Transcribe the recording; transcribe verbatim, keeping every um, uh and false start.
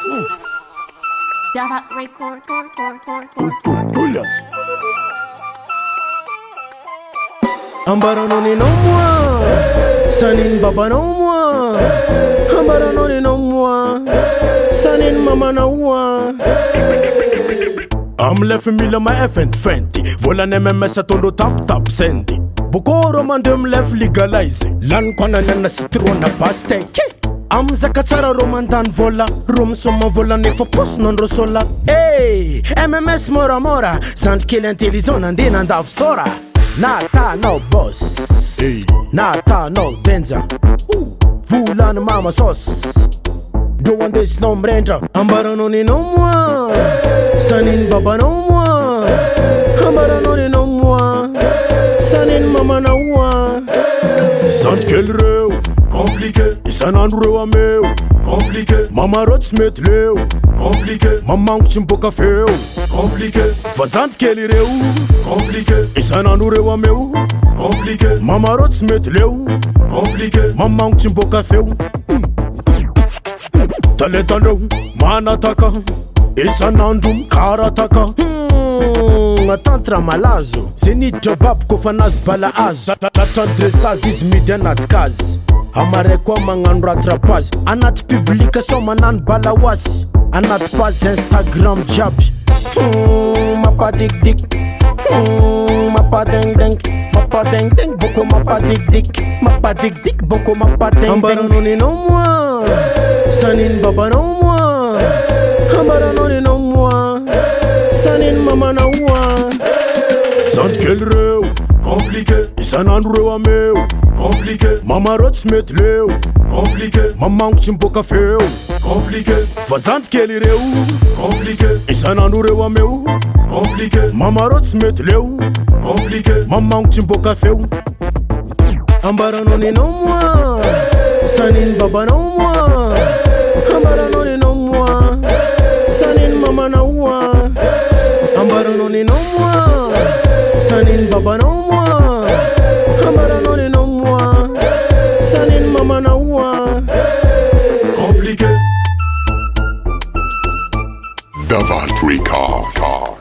Davat record, record, record, record. Ambaranoni no moi, sanin baba no moi. Ambaranoni no moi, sanin mama no moi. I'm left me la my effing fenty. Vola ne me messa tondo tap tap sendi. Bukoro mandem left legalize. Lan kwana na citron na paste. Am zakachara romandan vola. Rom soma vola ne for post non rosola. Hey, M M S mora mora. Sant kill intelligent and in and of sora. Nata no boss. Hey, nata no danger. Vulan mama sauce. Don't want this no mrenda. Ambaranoni no moi. Sanin baba no moi. Ambaranoni no moi. Sanin mama no moi. Sant kel reu. Compliqué. Isan andrew ameu. Compliqué. Mama rot smet leu. Compliqué. Mama mchimboka feu. Compliqué. Fazant kel reu. Compliqué. Isan andrew ameu. Compliqué. Mama rot smet leu. Compliqué. Mama mchimboka feu. Taletalo, manataka, isanandum karataka. Hmm, atantra malazo, zeni jabab kofanaz bala az. Tatadresaz is midenat kaz. Amare kwa mangan rattrapaz. Anat publika somanan balawas. Anat paz Instagram jab. Hmm, mapa dik dik. Hmm, mapa deng deng. Mapa deng deng, boko mapa dik dik. Mapa dik dik, boko mapa deng deng. Ambaranoni no moi. Sanin baba no moi. Ambaranoni no moi. Sanin mama no moi. Sant kel reu. Compliqué. Isan andrew ameu. Compliqué. Mama rot smet leu. Compliqué. Mama mchimboka feu. Compliqué. Fazant kel reu. Compliqué. Isan andrew ameu. Compliqué. Mama rot smet leu. Compliqué. Mama mchimboka feu. Ambaranoni no moi. Sanin baba no moi. Ambaranoni no moi. Sanin mama no moi. Ambaranoni no moi. Sanin baba no moi. Ambaranoni no moi. Sanin mama no moi. Compliqué. Davat record.